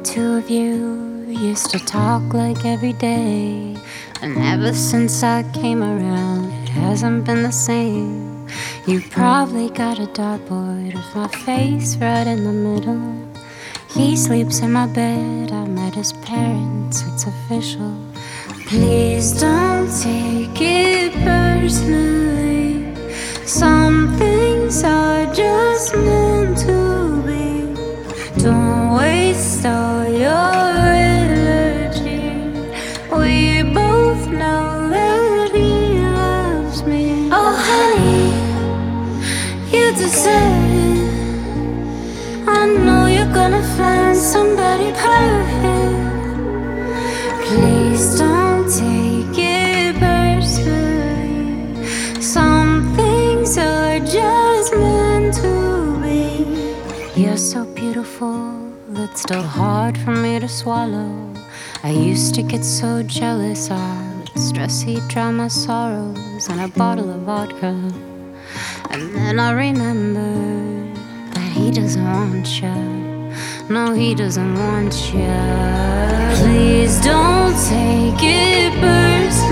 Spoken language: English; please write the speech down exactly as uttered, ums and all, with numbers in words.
two of you used to talk like every day, and ever since I came around, it hasn't been the same. You probably got a dartboard with my face right in the middle. He sleeps in my bed, I met his parents, it's official. Please don't take it personally. Some things are just meant to be. Don't waste all your energy. We both know that he loves me. Oh honey, you deserve it. I know you're gonna find somebody perfect. Please don't take it personally. Some things are just meant to be. You're so beautiful, it's still hard for me to swallow. I used to get so jealous, I would stress he'd drown my sorrows in a bottle of vodka. And then I remembered that he doesn't want you. No, he doesn't want you. Please don't take it personally.